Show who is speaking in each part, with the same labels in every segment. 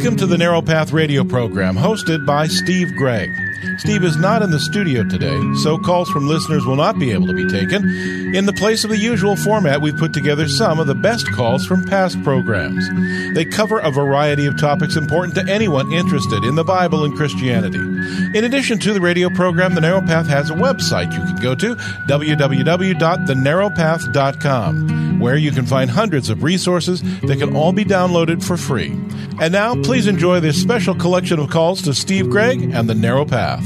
Speaker 1: Welcome to the Narrow Path radio program, hosted by Steve Gregg. Steve is not in the studio today, so calls from listeners will not be able to be taken. In the place of the usual format, we've put together some of the best calls from past programs. They cover a variety of topics important to anyone interested in the Bible and Christianity. In addition to the radio program, The Narrow Path has a website you can go to, www.thenarrowpath.com, where you can find hundreds of resources that can all be downloaded for free. And now, please enjoy this special collection of calls to Steve Gregg and The Narrow Path.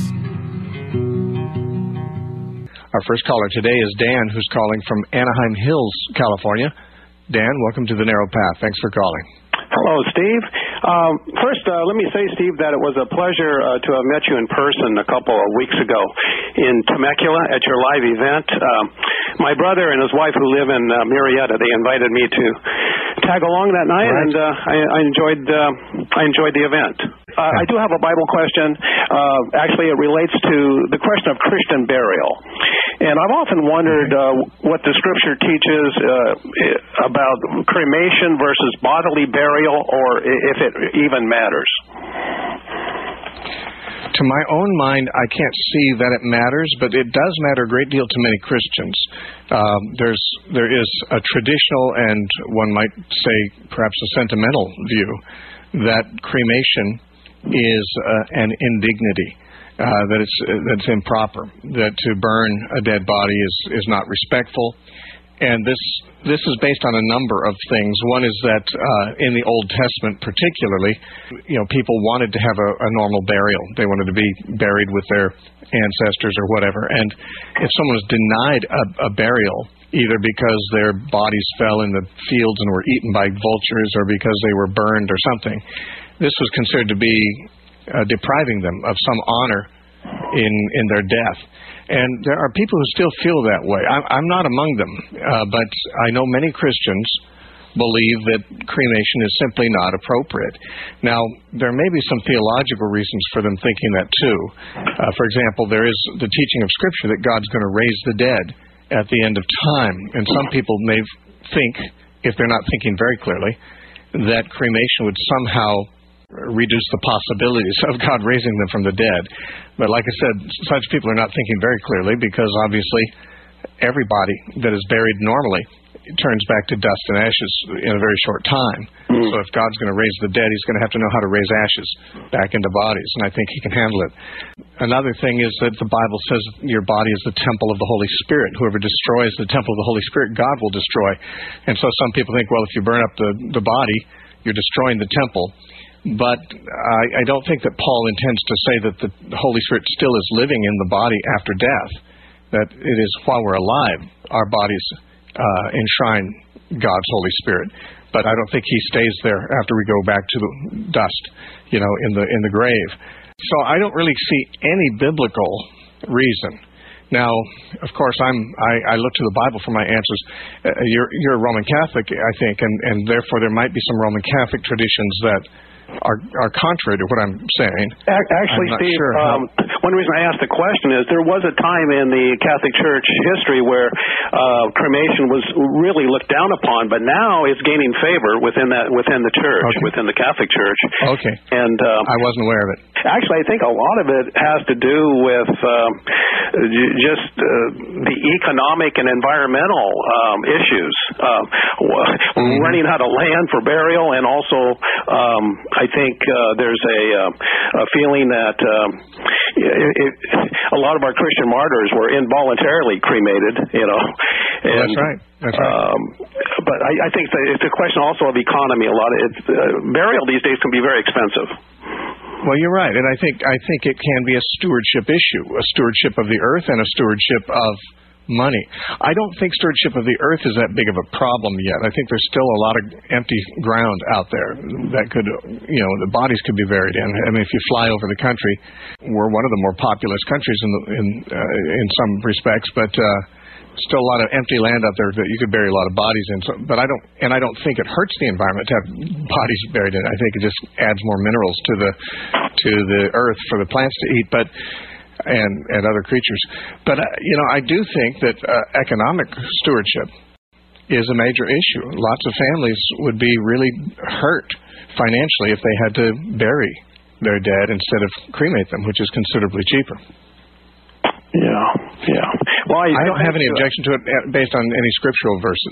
Speaker 2: Our first caller today is Dan, who's calling from Anaheim Hills, California. Dan, welcome to The Narrow Path. Thanks for calling.
Speaker 3: Hello, Steve. First, let me say, Steve, that it was a pleasure to have met you in person a couple of weeks ago in Temecula at your live event. My brother and his wife, who live in Murrieta, they invited me to tag along that night, right. And I enjoyed the event. I do have a Bible question. Actually, it relates to the question of Christian burial. And I've often wondered what the Scripture teaches about cremation versus bodily burial, or if it even matters.
Speaker 2: To my own mind, I can't see that it matters, but it does matter a great deal to many Christians. There is a traditional and one might say perhaps a sentimental view that cremation is an indignity, that it's improper, that to burn a dead body is not respectful. And this is based on a number of things. One is that in the Old Testament particularly, people wanted to have a normal burial. They wanted to be buried with their ancestors or whatever. And if someone was denied a burial, either because their bodies fell in the fields and were eaten by vultures or because they were burned or something, this was considered to be depriving them of some honor in their death. And there are people who still feel that way. I'm not among them, but I know many Christians believe that cremation is simply not appropriate. Now, there may be some theological reasons for them thinking that too. For example, there is the teaching of Scripture that God's going to raise the dead at the end of time. And some people may think, if they're not thinking very clearly, that cremation would somehow reduce the possibilities of God raising them from the dead. But like I said, such people are not thinking very clearly, because obviously everybody that is buried normally turns back to dust and ashes in a very short time. So if God's going to raise the dead, He's going to have to know how to raise ashes back into bodies, and I think He can handle it. Another thing is that the Bible says your body is the temple of the Holy Spirit. Whoever destroys the temple of the Holy Spirit, God will destroy. And so some people think, well, if you burn up the body, you're destroying the temple. But I don't think that Paul intends to say that the Holy Spirit still is living in the body after death, that it is while we're alive, our bodies enshrine God's Holy Spirit. But I don't think He stays there after we go back to the dust, in the grave. So I don't really see any biblical reason. Now, of course, I look to the Bible for my answers. You're a Roman Catholic, I think, and therefore there might be some Roman Catholic traditions that are contrary to what I'm saying.
Speaker 3: Actually, Steve,
Speaker 2: sure
Speaker 3: one reason I asked the question is there was a time in the Catholic Church history where cremation was really looked down upon, but now it's gaining favor within the church, within the Catholic Church.
Speaker 2: Okay.
Speaker 3: And
Speaker 2: I wasn't aware of it.
Speaker 3: Actually, I think a lot of it has to do with just the economic and environmental issues, running out of land for burial, and also I think there's a feeling that a lot of our Christian martyrs were involuntarily cremated, And,
Speaker 2: that's right. That's right.
Speaker 3: But I think it's a question also of economy. A lot of burial these days can be very expensive.
Speaker 2: Well, you're right, and I think it can be a stewardship issue, a stewardship of the earth and a stewardship of money. I don't think stewardship of the earth is that big of a problem yet. I think there's still a lot of empty ground out there that could, the bodies could be buried in. I mean, if you fly over the country, we're one of the more populous countries in some respects, but still a lot of empty land out there that you could bury a lot of bodies in. So, but I don't think it hurts the environment to have bodies buried in. I think it just adds more minerals to the earth for the plants to eat. And other creatures. But, I do think that economic stewardship is a major issue. Lots of families would be really hurt financially if they had to bury their dead instead of cremate them, which is considerably cheaper.
Speaker 3: Yeah. Well,
Speaker 2: I don't have any objection to it based on any scriptural verses.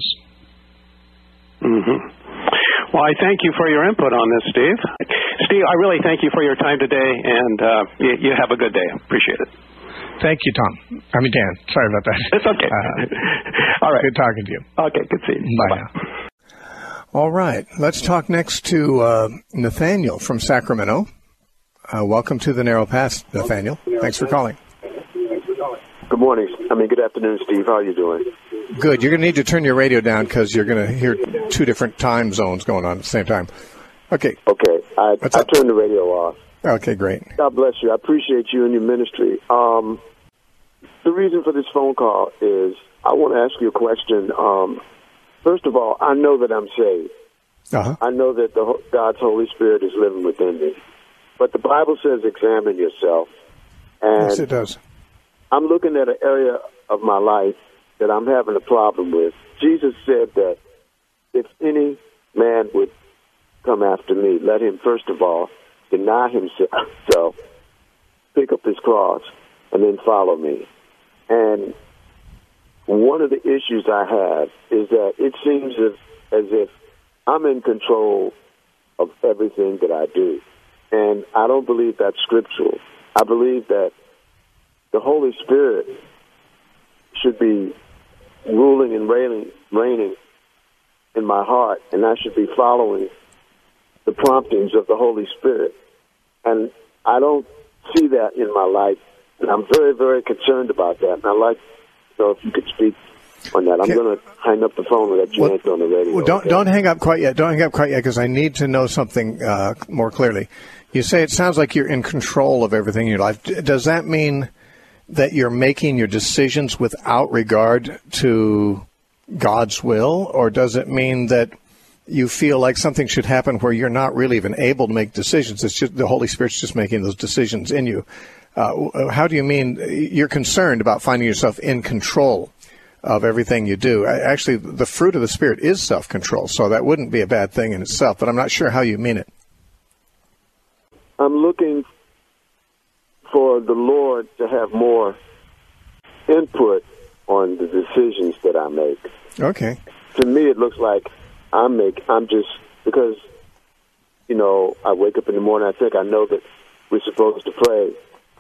Speaker 3: Mm-hmm. Well, I thank you for your input on this, Steve. Steve, I really thank you for your time today, and you have a good day. Appreciate it.
Speaker 2: Thank you, Tom. Dan. Sorry about that.
Speaker 3: It's okay. All right.
Speaker 2: Good talking to you.
Speaker 3: Okay, good seeing you.
Speaker 2: Bye now.
Speaker 4: All right. Let's talk next to Nathaniel from Sacramento. Welcome to the Narrow Path, Nathaniel. Thanks for calling.
Speaker 5: Good morning. Good afternoon, Steve. How are you doing?
Speaker 4: Good. You're going to need to turn your radio down because you're going to hear two different time zones going on at the same time. Okay.
Speaker 5: Okay. I turned the radio off.
Speaker 4: Okay, great.
Speaker 5: God bless you. I appreciate you and your ministry. The reason for this phone call is I want to ask you a question. First of all, I know that I'm saved.
Speaker 4: Uh-huh.
Speaker 5: I know that God's Holy Spirit is living within me. But the Bible says examine yourself. And
Speaker 4: yes, it does.
Speaker 5: I'm looking at an area of my life that I'm having a problem with. Jesus said that if any man would come after me, let him first of all deny himself, pick up his cross, and then follow me. And one of the issues I have is that it seems as if I'm in control of everything that I do. And I don't believe that's scriptural. I believe that the Holy Spirit should be ruling and reigning in my heart, and I should be following the promptings of the Holy Spirit. And I don't see that in my life, and I'm very, very concerned about that. And I'd like to know if you could speak on that. I'm going to hang up the phone and let you answer on the radio.
Speaker 4: Well, don't hang up quite yet. Don't hang up quite yet, because I need to know something more clearly. You say it sounds like you're in control of everything in your life. Does that mean that you're making your decisions without regard to God's will, or does it mean that you feel like something should happen where you're not really even able to make decisions? It's just the Holy Spirit's just making those decisions in you. How do you mean you're concerned about finding yourself in control of everything you do? Actually, the fruit of the Spirit is self-control, so that wouldn't be a bad thing in itself, but I'm not sure how you mean it.
Speaker 5: I'm looking for the Lord to have more input on the decisions that I make.
Speaker 4: Okay.
Speaker 5: To me, it looks like I'm just, because, I wake up in the morning, I think I know that we're supposed to pray.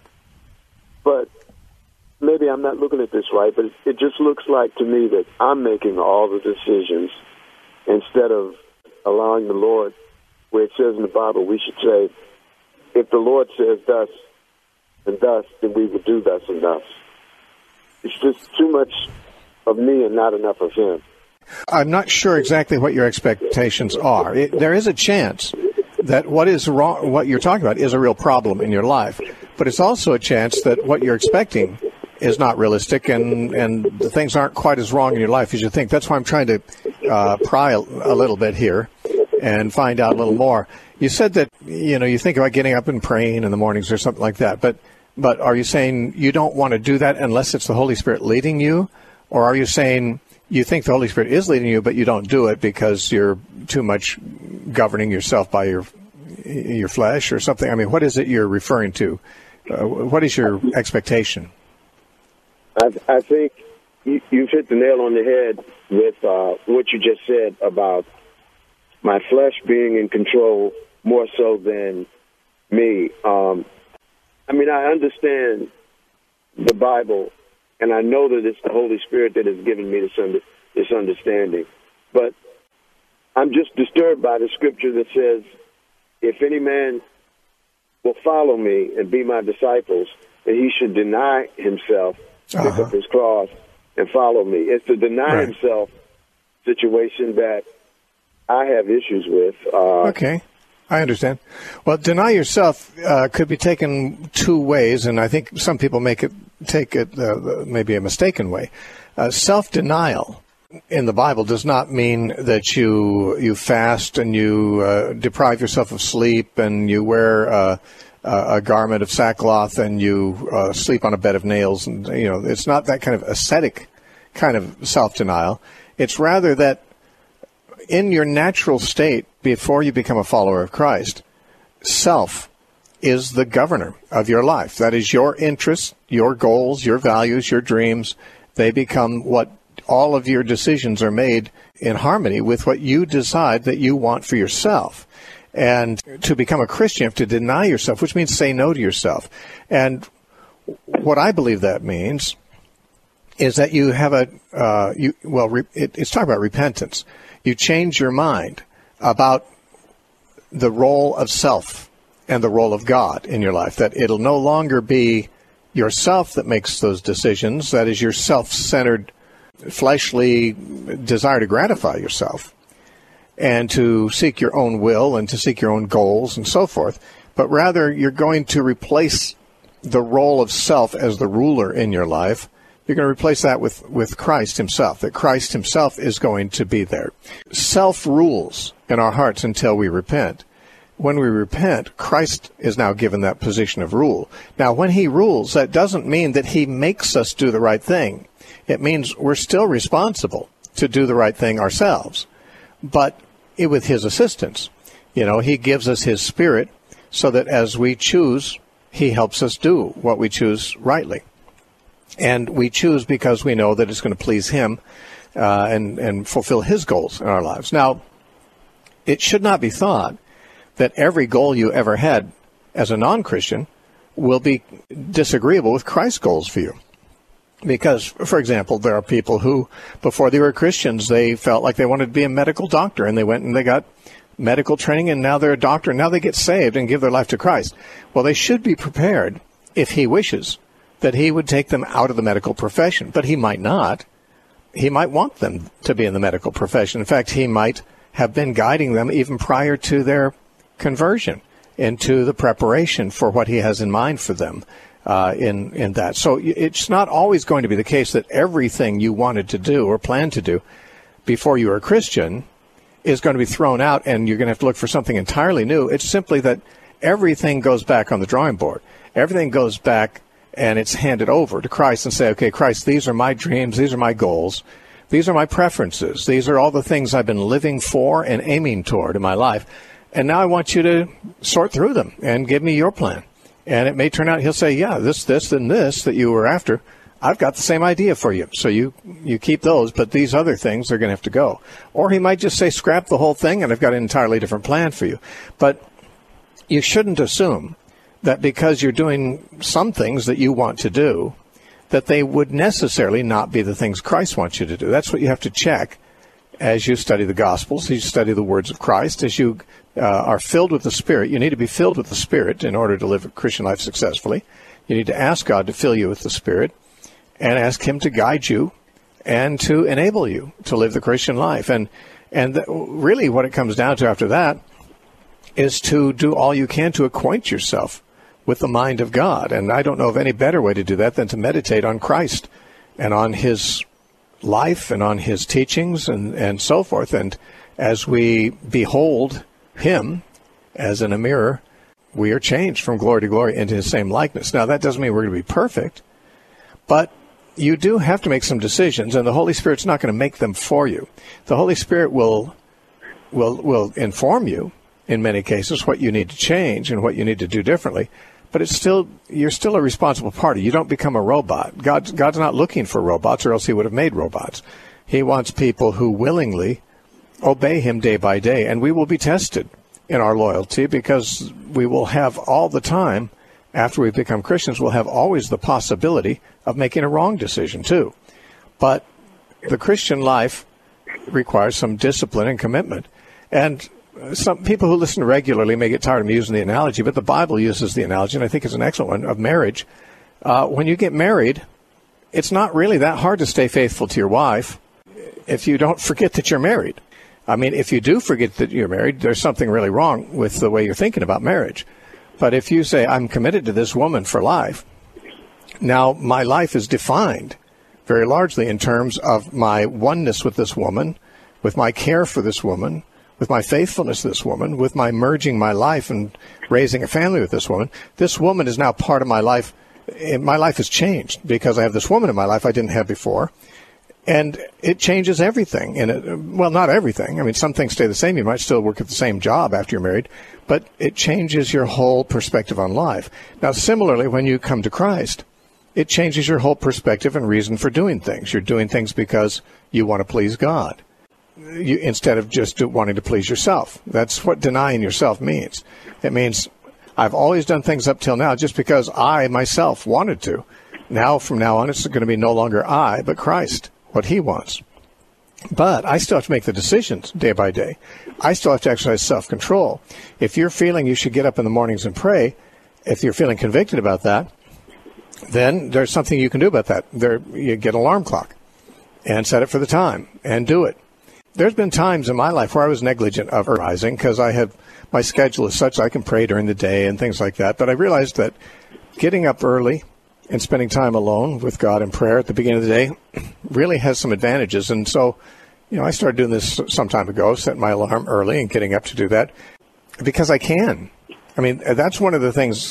Speaker 5: But maybe I'm not looking at this right, but it just looks like to me that I'm making all the decisions instead of allowing the Lord, where it says in the Bible, we should say, if the Lord says thus and thus, then we would do thus and thus. It's just too much of me and not enough of him.
Speaker 4: I'm not sure exactly what your expectations are. There is a chance that what is wrong, what you're talking about, is a real problem in your life. But it's also a chance that what you're expecting is not realistic, and the things aren't quite as wrong in your life as you think. That's why I'm trying to pry a little bit here and find out a little more. You said that, you think about getting up and praying in the mornings or something like that. But are you saying you don't want to do that unless it's the Holy Spirit leading you? Or are you saying you think the Holy Spirit is leading you, but you don't do it because you're too much governing yourself by your flesh or something? I mean, what is it you're referring to? What is your expectation?
Speaker 5: I think you've hit the nail on the head with what you just said about my flesh being in control more so than me. I understand the Bible, and I know that it's the Holy Spirit that has given me this understanding. But I'm just disturbed by the scripture that says, if any man will follow me and be my disciples, that he should deny himself, pick up his cross, and follow me. It's the deny himself situation that I have issues with.
Speaker 4: Okay. I understand. Well, deny yourself could be taken two ways, and I think some people take it maybe a mistaken way. Self-denial in the Bible does not mean that you fast and you deprive yourself of sleep and you wear a garment of sackcloth and you sleep on a bed of nails. And it's not that kind of ascetic kind of self-denial. It's rather that in your natural state, before you become a follower of Christ, self is the governor of your life. That is your interests, your goals, your values, your dreams. They become what all of your decisions are made in harmony with what you decide that you want for yourself. And to become a Christian, you have to deny yourself, which means say no to yourself. And what I believe that means is that you have it's talking about repentance. You change your mind about the role of self and the role of God in your life, that it'll no longer be yourself that makes those decisions, that is your self-centered, fleshly desire to gratify yourself and to seek your own will and to seek your own goals and so forth, but rather you're going to replace the role of self as the ruler in your life. You're going to replace that with Christ himself, that Christ himself is going to be there. Self rules in our hearts until we repent. When we repent, Christ is now given that position of rule. Now, when he rules, that doesn't mean that he makes us do the right thing. It means we're still responsible to do the right thing ourselves, but with his assistance. He gives us his Spirit so that as we choose, he helps us do what we choose rightly. And we choose because we know that it's going to please him and fulfill his goals in our lives. Now, it should not be thought that every goal you ever had as a non-Christian will be disagreeable with Christ's goals for you. Because, for example, there are people who, before they were Christians, they felt like they wanted to be a medical doctor, and they went and they got medical training, and now they're a doctor, and now they get saved and give their life to Christ. Well, they should be prepared, if he wishes, that he would take them out of the medical profession. But he might not. He might want them to be in the medical profession. In fact, he might have been guiding them even prior to their conversion into the preparation for what he has in mind for them in that. So it's not always going to be the case that everything you wanted to do or planned to do before you were a Christian is going to be thrown out and you're going to have to look for something entirely new. It's simply that everything goes back on the drawing board. Everything goes back and it's handed over to Christ and say, okay, Christ, these are my dreams, these are my goals, these are my preferences, these are all the things I've been living for and aiming toward in my life. And now I want you to sort through them and give me your plan. And it may turn out he'll say, yeah, this, and this that you were after, I've got the same idea for you. So you keep those, but these other things are going to have to go. Or he might just say, scrap the whole thing, and I've got an entirely different plan for you. But you shouldn't assume that because you're doing some things that you want to do, that they would necessarily not be the things Christ wants you to do. That's what you have to check as you study the Gospels, as you study the words of Christ, as you are filled with the Spirit. You need to be filled with the Spirit in order to live a Christian life successfully. You need to ask God to fill you with the Spirit and ask him to guide you and to enable you to live the Christian life. And really what it comes down to after that is to do all you can to acquaint yourself with the mind of God. And I don't know of any better way to do that than to meditate on Christ and on his life and on his teachings and so forth. And as we behold him as in a mirror, we are changed from glory to glory into his same likeness. Now, that doesn't mean we're going to be perfect, but you do have to make some decisions, and the Holy Spirit's not going to make them for you. The Holy Spirit will inform you in many cases what you need to change and what you need to do differently, but you're still a responsible party. You don't become a robot. God's not looking for robots, or else he would have made robots. He wants people who willingly obey him day by day, and we will be tested in our loyalty because we will have all the time, after we become Christians, we'll have always the possibility of making a wrong decision too. But the Christian life requires some discipline and commitment. And some people who listen regularly may get tired of me using the analogy, but the Bible uses the analogy, and I think it's an excellent one, of marriage. When you get married, it's not really that hard to stay faithful to your wife if you don't forget that you're married. I mean, if you do forget that you're married, there's something really wrong with the way you're thinking about marriage. But if you say, I'm committed to this woman for life, now my life is defined very largely in terms of my oneness with this woman, with my care for this woman, with my faithfulness to this woman, with my merging my life and raising a family with this woman. This woman is now part of my life. My life has changed because I have this woman in my life I didn't have before. And it changes everything. And well, not everything. I mean, some things stay the same. You might still work at the same job after you're married, but it changes your whole perspective on life. Now, similarly, when you come to Christ, it changes your whole perspective and reason for doing things. You're doing things because you want to please God, instead of just wanting to please yourself. That's what denying yourself means. It means I've always done things up till now just because I myself wanted to. Now, from now on, it's going to be no longer I, but Christ, what he wants. But I still have to make the decisions day by day. I still have to exercise self-control. If you're feeling you should get up in the mornings and pray, if you're feeling convicted about that, then there's something you can do about that. You get an alarm clock and set it for the time and do it. There's been times in my life where I was negligent of rising because my schedule is such I can pray during the day and things like that. But I realized that getting up early and spending time alone with God in prayer at the beginning of the day really has some advantages. And so, I started doing this some time ago, setting my alarm early and getting up to do that because I can. I mean, that's one of the things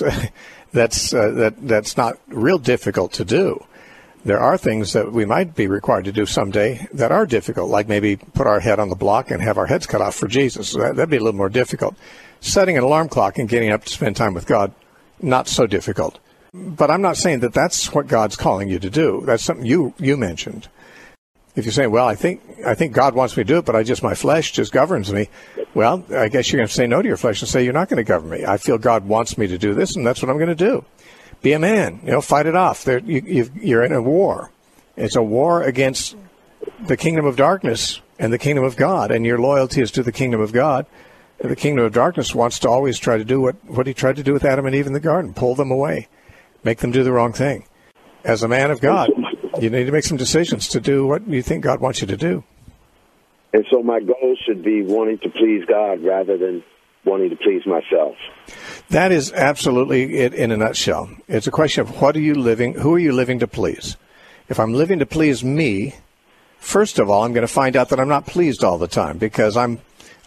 Speaker 4: that's not real difficult to do. There are things that we might be required to do someday that are difficult, like maybe put our head on the block and have our heads cut off for Jesus. So that'd be a little more difficult. Setting an alarm clock and getting up to spend time with God, not so difficult. But I'm not saying that that's what God's calling you to do. That's something you mentioned. If you're saying, well, I think God wants me to do it, but my flesh just governs me. Well, I guess you're going to say no to your flesh and say, you're not going to govern me. I feel God wants me to do this, and that's what I'm going to do. Be a man, fight it off. You're in a war. It's a war against the kingdom of darkness and the kingdom of God, and your loyalty is to the kingdom of God. And the kingdom of darkness wants to always try to do what he tried to do with Adam and Eve in the garden, pull them away, make them do the wrong thing. As a man of God, you need to make some decisions to do what you think God wants you to do.
Speaker 5: And so my goal should be wanting to please God rather than wanting to please myself.
Speaker 4: That is absolutely it in a nutshell. It's a question of who are you living to please? If I'm living to please me, first of all, I'm going to find out that I'm not pleased all the time because I'm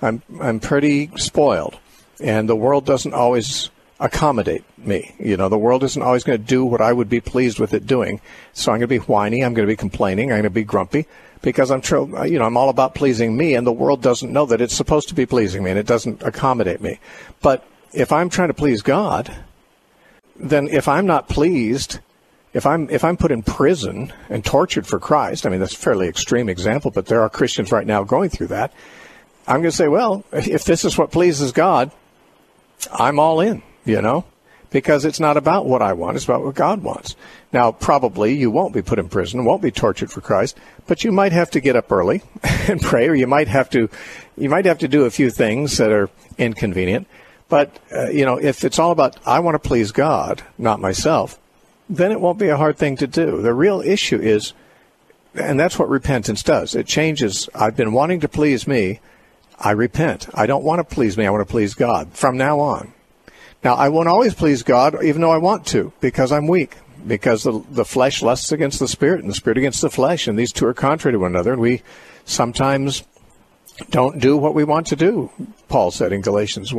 Speaker 4: pretty spoiled, and the world doesn't always accommodate me. The world isn't always going to do what I would be pleased with it doing. So I'm going to be whiny. I'm going to be complaining. I'm going to be grumpy because I'm all about pleasing me, and the world doesn't know that it's supposed to be pleasing me, and it doesn't accommodate me. But if I'm trying to please God, then if I'm not pleased, if I'm put in prison and tortured for Christ, I mean, that's a fairly extreme example, but there are Christians right now going through that. I'm going to say, well, if this is what pleases God, I'm all in, because it's not about what I want. It's about what God wants. Now, probably you won't be put in prison, won't be tortured for Christ, but you might have to get up early and pray, or you might have to do a few things that are inconvenient. But, if it's all about, I want to please God, not myself, then it won't be a hard thing to do. The real issue is, and that's what repentance does. It changes. I've been wanting to please me. I repent. I don't want to please me. I want to please God from now on. Now, I won't always please God, even though I want to, because I'm weak, because the flesh lusts against the Spirit and the Spirit against the flesh, and these two are contrary to one another, and we sometimes don't do what we want to do, Paul said in Galatians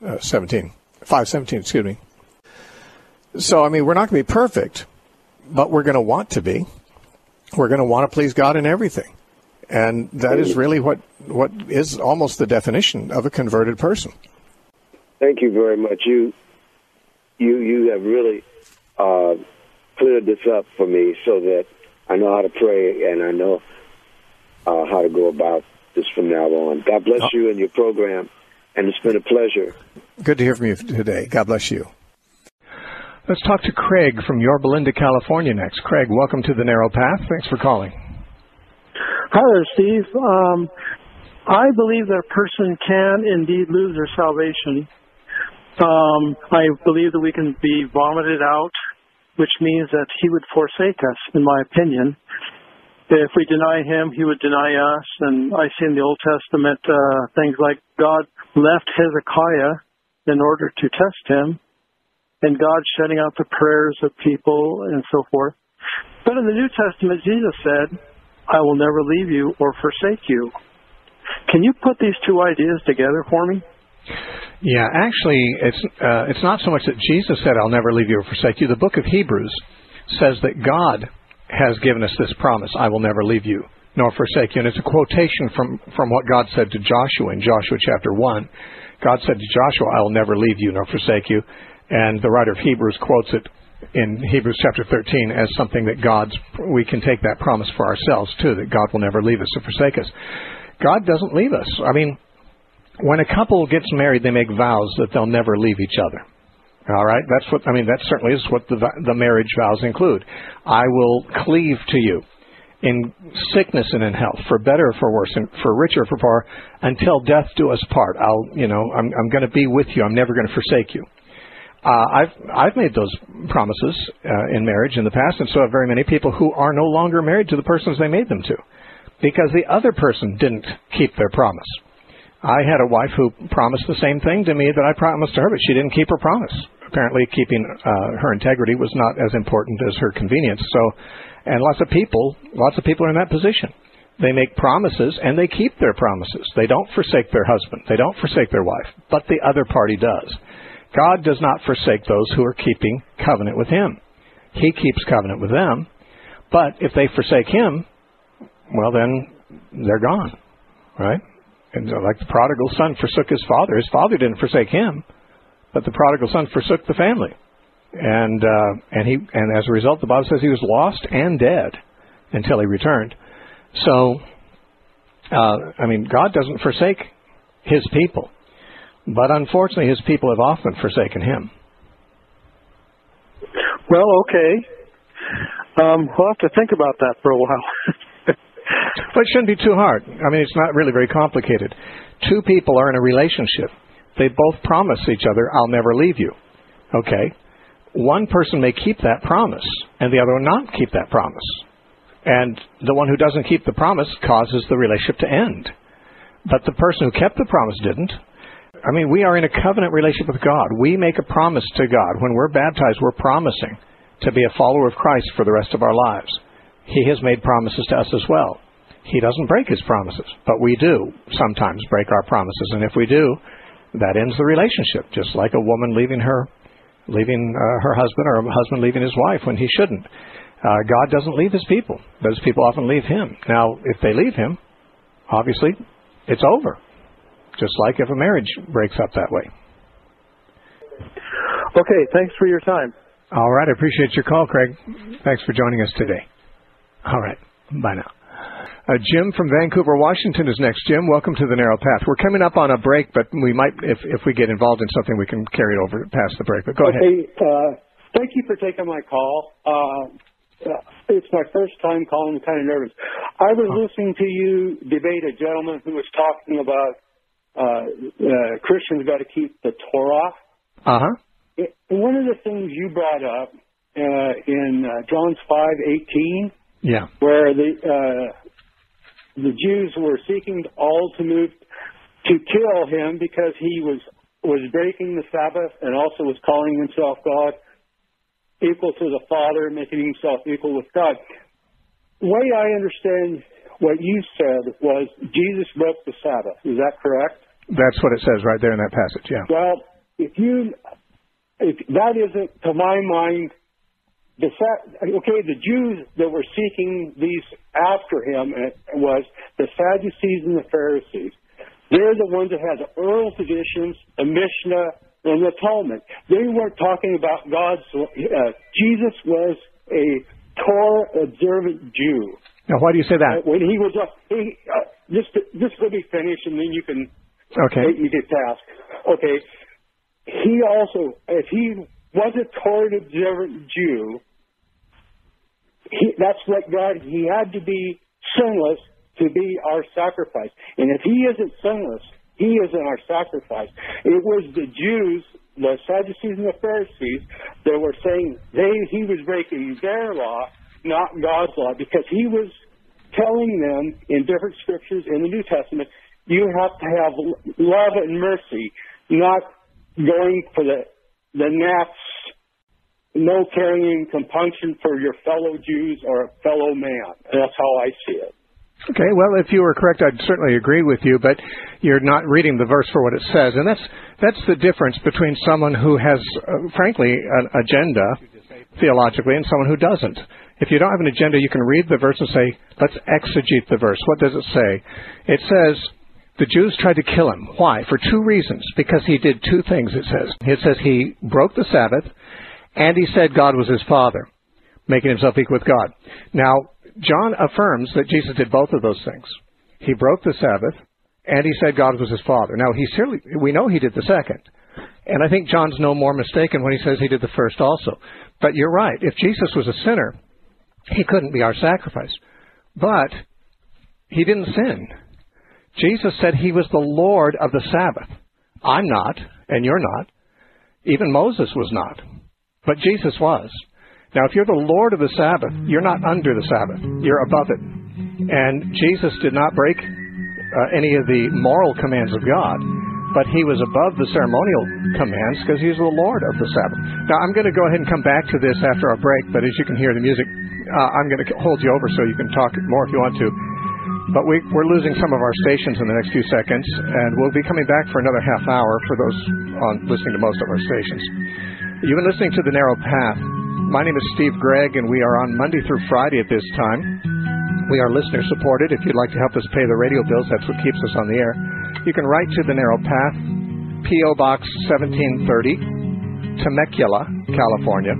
Speaker 4: 5:17. So, I mean, we're not going to be perfect, but we're going to want to be. We're going to want to please God in everything. And that is really what is almost the definition of a converted person.
Speaker 5: Thank you very much. You have really cleared this up for me so that I know how to pray and I know how to go about this from now on. God bless you and your program, and it's been a pleasure.
Speaker 4: Good to hear from you today. God bless you. Let's talk to Craig from Yorba Linda, California next. Craig, welcome to The Narrow Path. Thanks for calling.
Speaker 6: Hi there, Steve. I believe that a person can indeed lose their salvation. I believe that we can be vomited out, which means that he would forsake us, in my opinion. If we deny him, he would deny us. And I see in the Old Testament things like God left Hezekiah in order to test him, and God shutting out the prayers of people and so forth. But in the New Testament, Jesus said, I will never leave you or forsake you. Can you put these two ideas together for me?
Speaker 4: Yeah, actually, it's not so much that Jesus said, I'll never leave you or forsake you. The book of Hebrews says that God has given us this promise, I will never leave you nor forsake you. And it's a quotation from what God said to Joshua in Joshua chapter 1. God said to Joshua, I will never leave you nor forsake you. And the writer of Hebrews quotes it in Hebrews chapter 13 as something that we can take that promise for ourselves too, that God will never leave us or forsake us. God doesn't leave us. I mean, when a couple gets married, they make vows that they'll never leave each other. All right? That certainly is what the marriage vows include. I will cleave to you in sickness and in health, for better or for worse, and for richer or for poor, until death do us part. I'm going to be with you. I'm never going to forsake you. I've made those promises in marriage in the past, and so have very many people who are no longer married to the persons they made them to, because the other person didn't keep their promise. I had a wife who promised the same thing to me that I promised to her, but she didn't keep her promise. Apparently keeping her integrity was not as important as her convenience. And lots of people are in that position. They make promises and they keep their promises. They don't forsake their husband. They don't forsake their wife, but the other party does. God does not forsake those who are keeping covenant with Him. He keeps covenant with them, but if they forsake Him, well, then they're gone, right? And like the prodigal son forsook his father didn't forsake him, but the prodigal son forsook the family. And as a result, the Bible says he was lost and dead until he returned. So, God doesn't forsake His people, but unfortunately His people have often forsaken Him.
Speaker 6: Well, okay. We'll have to think about that for a while.
Speaker 4: But it shouldn't be too hard. It's not really very complicated. Two people are in a relationship. They both promise each other, I'll never leave you. Okay. One person may keep that promise, and the other will not keep that promise. And the one who doesn't keep the promise causes the relationship to end. But the person who kept the promise didn't. We are in a covenant relationship with God. We make a promise to God. When we're baptized, we're promising to be a follower of Christ for the rest of our lives. He has made promises to us as well. He doesn't break His promises, but we do sometimes break our promises. And if we do, that ends the relationship, just like a woman leaving her husband, or a husband leaving his wife when he shouldn't. God doesn't leave His people. Those people often leave Him. Now, if they leave Him, obviously, it's over. Just like if a marriage breaks up that way.
Speaker 6: Okay, thanks for your time.
Speaker 4: All right, I appreciate your call, Craig. Thanks for joining us today. All right, bye now. Jim from Vancouver, Washington is next. Jim, welcome to the Narrow Path. We're coming up on a break, but we might, if we get involved in something, we can carry it over past the break. But go ahead.
Speaker 7: Thank you for taking my call. It's my first time calling. I'm kind of nervous. I was listening to you debate a gentleman who was talking about Christians got to keep the Torah.
Speaker 4: Uh-huh.
Speaker 7: And one of the things you brought up in John 5:18,
Speaker 4: yeah,
Speaker 7: where the Jews were seeking all to move to kill him because he was breaking the Sabbath and also was calling himself God, equal to the Father, making himself equal with God. The way I understand what you said was Jesus broke the Sabbath. Is that correct?
Speaker 4: That's what it says right there in that passage, yeah.
Speaker 7: Well, if that isn't, to my mind, the Jews that were seeking these after him was the Sadducees and the Pharisees. They're the ones that had the oral traditions, the Mishnah, and the Talmud. They weren't talking about God's. Jesus was a Torah-observant Jew.
Speaker 4: Now, why do you say that?
Speaker 7: When he was just let me finish, and then you can.
Speaker 4: Okay.
Speaker 7: You get to ask. Okay. He also, if he was a Torah-observant Jew, that's what God. He had to be sinless to be our sacrifice. And if he isn't sinless, he isn't our sacrifice. It was the Jews, the Sadducees and the Pharisees, that were saying he was breaking their law, not God's law, because he was telling them in different scriptures in the New Testament, you have to have love and mercy, not going for the gnats, no carrying compunction for your fellow Jews or fellow man. That's how I see it.
Speaker 4: Okay, well, if you were correct, I'd certainly agree with you, but you're not reading the verse for what it says. And that's the difference between someone who has, frankly, an agenda theologically and someone who doesn't. If you don't have an agenda, you can read the verse and say, let's exegete the verse. What does it say? It says, the Jews tried to kill him. Why? For two reasons. Because he did two things, it says. It says he broke the Sabbath, and he said God was his Father, making himself equal with God. Now, John affirms that Jesus did both of those things. He broke the Sabbath, and he said God was his Father. Now, we know he did the second. And I think John's no more mistaken when he says he did the first also. But you're right. If Jesus was a sinner, he couldn't be our sacrifice. But he didn't sin. Jesus said he was the Lord of the Sabbath. I'm not, and you're not. Even Moses was not. But Jesus was. Now, if you're the Lord of the Sabbath, you're not under the Sabbath. You're above it. And Jesus did not break any of the moral commands of God, but he was above the ceremonial commands because he's the Lord of the Sabbath. Now, I'm going to go ahead and come back to this after our break, but as you can hear the music, I'm going to hold you over so you can talk more if you want to. But we're losing some of our stations in the next few seconds, and we'll be coming back for another half hour for those listening to most of our stations. You've been listening to The Narrow Path. My name is Steve Gregg, and we are on Monday through Friday at this time. We are listener-supported. If you'd like to help us pay the radio bills, that's what keeps us on the air. You can write to The Narrow Path, P.O. Box 1730, Temecula, California,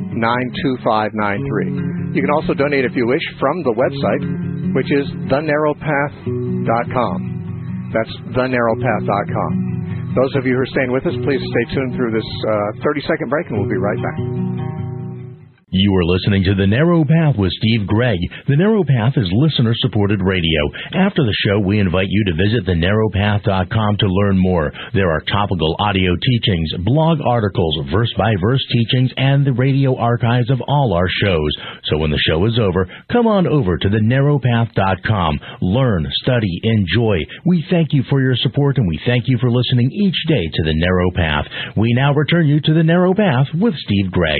Speaker 4: 92593. You can also donate if you wish from the website, which is thenarrowpath.com. That's thenarrowpath.com. Those of you who are staying with us, please stay tuned through this 30-second break, and we'll be right back.
Speaker 8: You are listening to The Narrow Path with Steve Gregg. The Narrow Path is listener-supported radio. After the show, we invite you to visit thenarrowpath.com to learn more. There are topical audio teachings, blog articles, verse-by-verse teachings, and the radio archives of all our shows. So when the show is over, come on over to thenarrowpath.com. Learn, study, enjoy. We thank you for your support, and we thank you for listening each day to The Narrow Path. We now return you to The Narrow Path with Steve Gregg.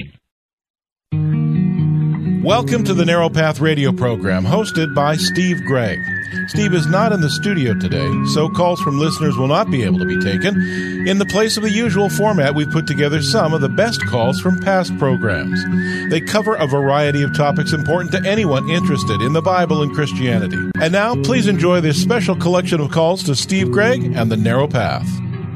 Speaker 1: Welcome to the Narrow Path radio program, hosted by Steve Gregg. Steve is not in the studio today, so calls from listeners will not be able to be taken. In the place of the usual format, we've put together some of the best calls from past programs. They cover a variety of topics important to anyone interested in the Bible and Christianity. And now, please enjoy this special collection of calls to Steve Gregg and the Narrow Path.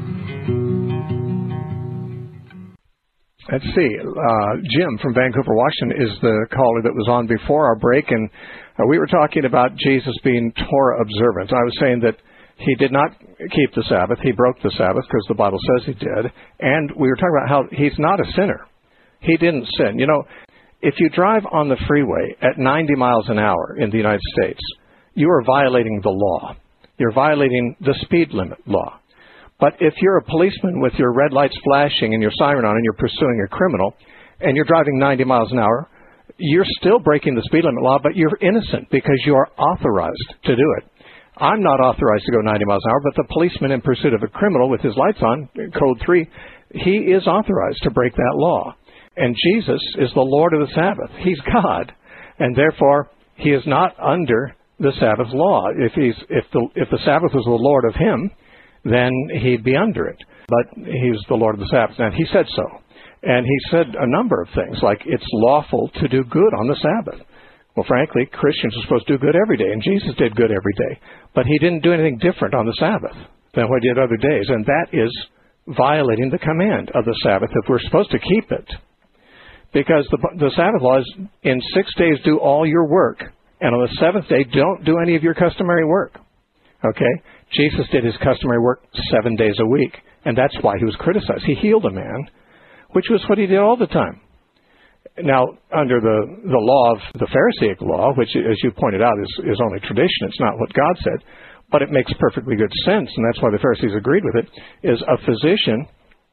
Speaker 4: Let's see. Jim from Vancouver, Washington is the caller that was on before our break, and we were talking about Jesus being Torah observant. I was saying that he did not keep the Sabbath. He broke the Sabbath because the Bible says he did. And we were talking about how he's not a sinner. He didn't sin. You know, if you drive on the freeway at 90 miles an hour in the United States, you are violating the law. You're violating the speed limit law. But if you're a policeman with your red lights flashing and your siren on and you're pursuing a criminal and you're driving 90 miles an hour, you're still breaking the speed limit law, but you're innocent because you are authorized to do it. I'm not authorized to go 90 miles an hour, but the policeman in pursuit of a criminal with his lights on, Code 3, he is authorized to break that law. And Jesus is the Lord of the Sabbath. He's God. And therefore, he is not under the Sabbath law. If the Sabbath was the Lord of him, then he'd be under it. But he's the Lord of the Sabbath. And he said so. And he said a number of things, like it's lawful to do good on the Sabbath. Well, frankly, Christians are supposed to do good every day, and Jesus did good every day. But he didn't do anything different on the Sabbath than what he did other days. And that is violating the command of the Sabbath if we're supposed to keep it. Because the Sabbath law is, in 6 days do all your work, and on the seventh day don't do any of your customary work. Okay? Jesus did his customary work 7 days a week, and that's why he was criticized. He healed a man, which was what he did all the time. Now, under the law of the Pharisaic law, which, as you pointed out, is only tradition, it's not what God said, but it makes perfectly good sense, and that's why the Pharisees agreed with it, is a physician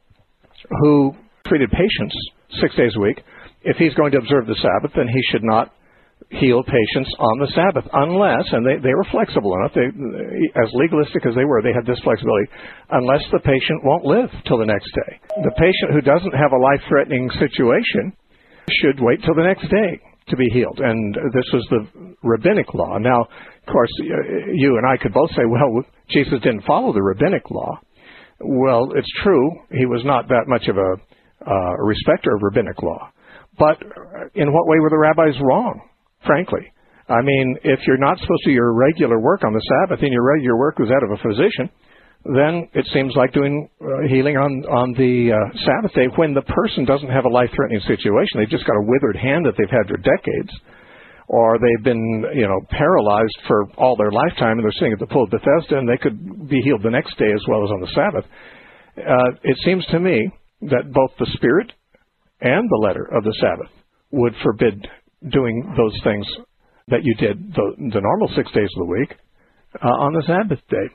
Speaker 4: who treated patients 6 days a week. If he's going to observe the Sabbath, then he should not heal patients on the Sabbath unless, and they were flexible enough, as legalistic as they were, they had this flexibility, unless the patient won't live till the next day. The patient who doesn't have a life-threatening situation should wait till the next day to be healed. And this was the rabbinic law. Now, of course, you and I could both say, well, Jesus didn't follow the rabbinic law. Well, it's true. He was not that much of a respecter of rabbinic law. But in what way were the rabbis wrong, frankly? I mean, if you're not supposed to do your regular work on the Sabbath and your regular work was that of a physician, then it seems like doing healing on the Sabbath day when the person doesn't have a life-threatening situation. They've just got a withered hand that they've had for decades, or they've been, paralyzed for all their lifetime and they're sitting at the pool of Bethesda and they could be healed the next day as well as on the Sabbath. It seems to me that both the spirit and the letter of the Sabbath would forbid doing those things that you did the normal 6 days of the week on the Sabbath day.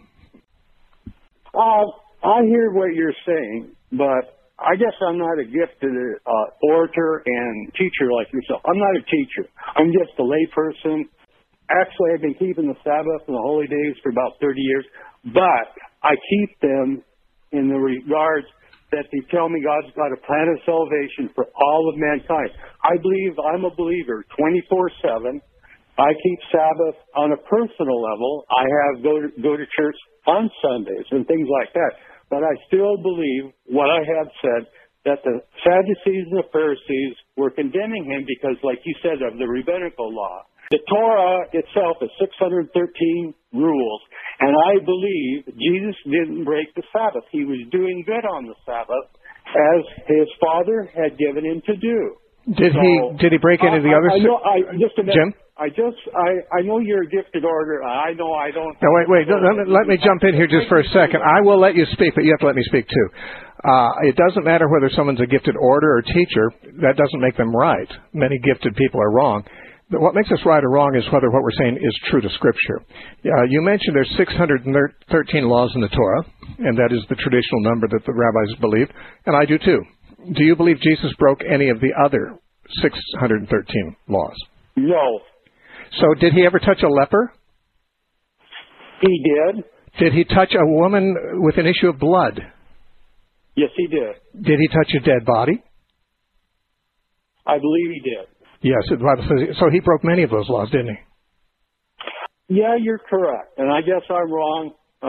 Speaker 7: I hear what you're saying, but I guess I'm not a gifted orator and teacher like yourself. I'm not a teacher. I'm just a lay person. Actually, I've been keeping the Sabbath and the holy days for about 30 years, but I keep them in the regards that they tell me God's got a plan of salvation for all of mankind. I believe I'm a believer 24/7. I keep Sabbath on a personal level. I have go to church on Sundays and things like that. But I still believe what I have said, that the Sadducees and the Pharisees were condemning him because, like you said, of the rabbinical law. The Torah itself is 613 rules, and I believe Jesus didn't break the Sabbath. He was doing good on the Sabbath as his Father had given him to do.
Speaker 4: Did he break any of the other? Jim?
Speaker 7: I know you're a gifted orator. I know I don't.
Speaker 4: No, wait. Let me jump in here just for a second. I will let you speak, but you have to let me speak too. It doesn't matter whether someone's a gifted orator or teacher. That doesn't make them right. Many gifted people are wrong. But what makes us right or wrong is whether what we're saying is true to Scripture. You mentioned there's 613 laws in the Torah, and that is the traditional number that the rabbis believe, and I do too. Do you believe Jesus broke any of the other 613 laws?
Speaker 7: No.
Speaker 4: So did he ever touch a leper?
Speaker 7: He did.
Speaker 4: Did he touch a woman with an issue of blood?
Speaker 7: Yes, he did.
Speaker 4: Did he touch a dead body?
Speaker 7: I believe he did.
Speaker 4: Yes, so he broke many of those laws, didn't he?
Speaker 7: Yeah, you're correct. And I guess I'm wrong.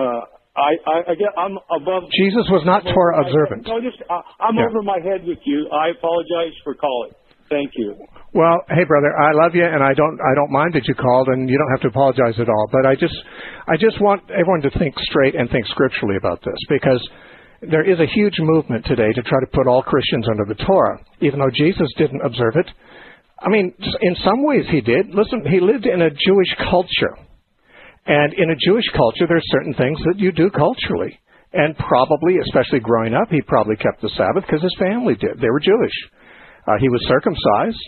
Speaker 7: I guess I'm above.
Speaker 4: Jesus was not Torah observant.
Speaker 7: No, I'm over my head with you. I apologize for calling. Thank you.
Speaker 4: Well, hey, brother, I love you, and I don't mind that you called, and you don't have to apologize at all. But I just want everyone to think straight and think scripturally about this, because there is a huge movement today to try to put all Christians under the Torah, even though Jesus didn't observe it. I mean, in some ways he did. Listen, he lived in a Jewish culture. And in a Jewish culture, there's certain things that you do culturally. And probably, especially growing up, he probably kept the Sabbath because his family did. They were Jewish. He was circumcised.